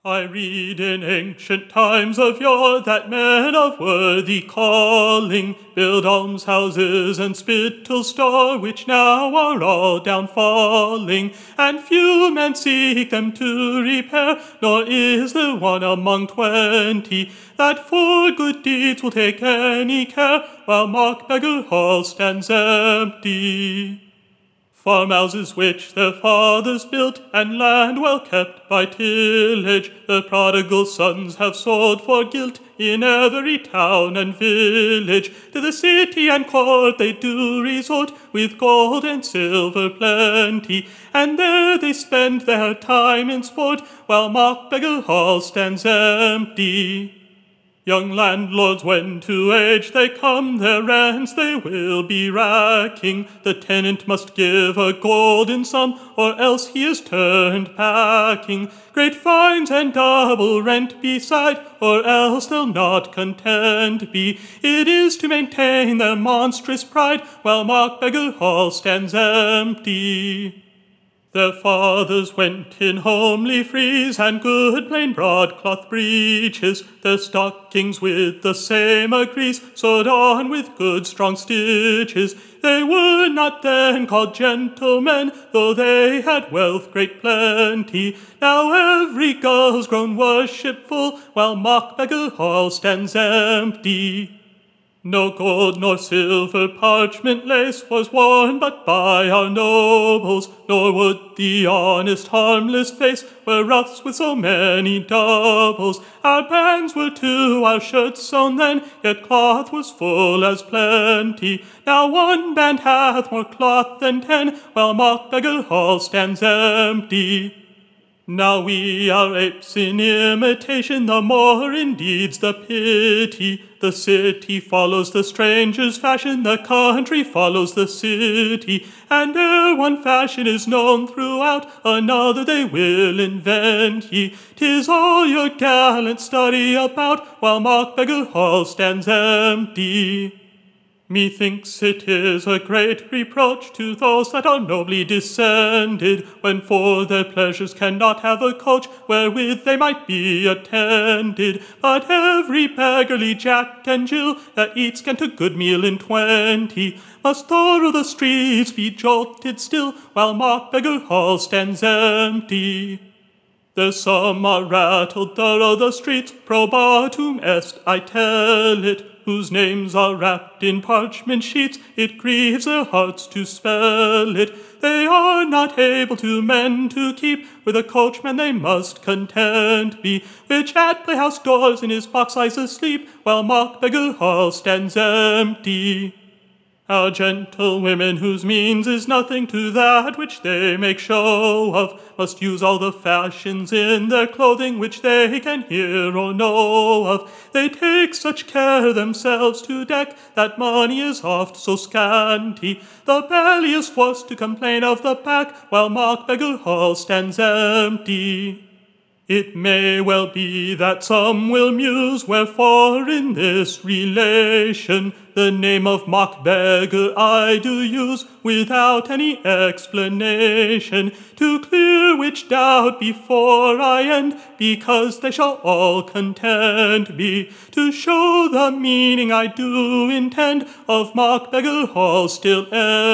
I read in ancient times of yore that men of worthy calling build almshouses and spittles store, which now are all down falling, and few men seek them to repair, nor is there one among 20 that for good deeds will take any care, while Mock-Beggar Hall stands empty. Farmhouses which their fathers built, and land well kept by tillage, the prodigal sons have sold for guilt in every town and village. To the city and court they do resort, with gold and silver plenty, and there they spend their time in sport, while Mock-Beggar Hall stands empty. Young landlords, when to age they come, their rents they will be racking. The tenant must give a golden sum, or else he is turned packing. Great fines and double rent beside, or else they'll not content be. It is to maintain their monstrous pride, while Mock-Beggar Hall stands empty. Their fathers went in homely frieze and good plain broadcloth breeches, their stockings with the same agrees, sewed on with good strong stitches. They were not then called gentlemen, though they had wealth great plenty. Now every gull's grown worshipful, while Mock-Beggar Hall stands empty. No gold nor silver parchment lace was worn but by our nobles, nor would the honest harmless face wear ruffs with so many doubles. Our bands were to our shirts sewn then, yet cloth was full as plenty. Now one band hath more cloth than 10, while Mock-Beggar Hall stands empty. Now we are apes in imitation, the more in deeds the pity. The city follows the stranger's fashion, the country follows the city. And ere one fashion is known throughout, another they will invent ye. 'Tis all your gallant study about, while Mock-Beggar Hall stands empty. Methinks it is a great reproach to those that are nobly descended, when for their pleasures cannot have a coach wherewith they might be attended. But every beggarly Jack and Jill that eats scant a good meal in 20 must thorough the streets be jolted still, while Mock-Beggar Hall stands empty. There's some are rattled thorough the streets, probatum est, I tell it, whose names are wrapped in parchment sheets, it grieves their hearts to spell it. They are not able to mend to keep, with a coachman they must content be, which at playhouse doors in his box lies asleep, while Mock-Beggar Hall stands empty. Our gentlewomen, whose means is nothing to that which they make show of, must use all the fashions in their clothing which they can hear or know of. They take such care themselves to deck that money is oft so scanty. The belly is forced to complain of the back, while Mock-Beggar Hall stands empty. It may well be that some will muse wherefore in this relation the name of Mock-Beggar I do use without any explanation, to clear which doubt before I end, because they shall all content be, to show the meaning I do intend of Mock-Beggar Hall still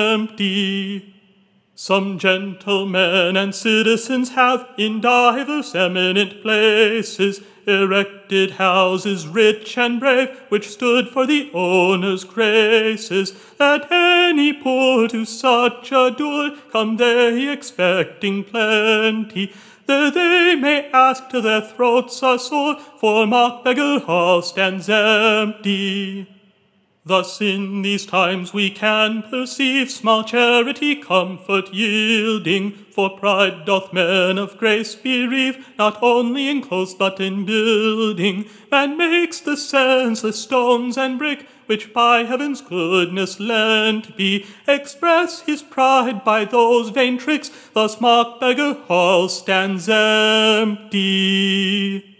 empty. Some gentlemen and citizens have in divers eminent places erected houses rich and brave, which stood for the owner's graces, that any poor to such a doer come they expecting plenty. There they may ask till their throats are sore, for Mock-Beggar Hall stands empty. Thus in these times we can perceive small charity comfort yielding, for pride doth men of grace bereave, not only in clothes but in building. Man makes the senseless stones and brick, which by heaven's goodness lent be, express his pride by those vain tricks, thus Mock-Beggar Hall stands empty.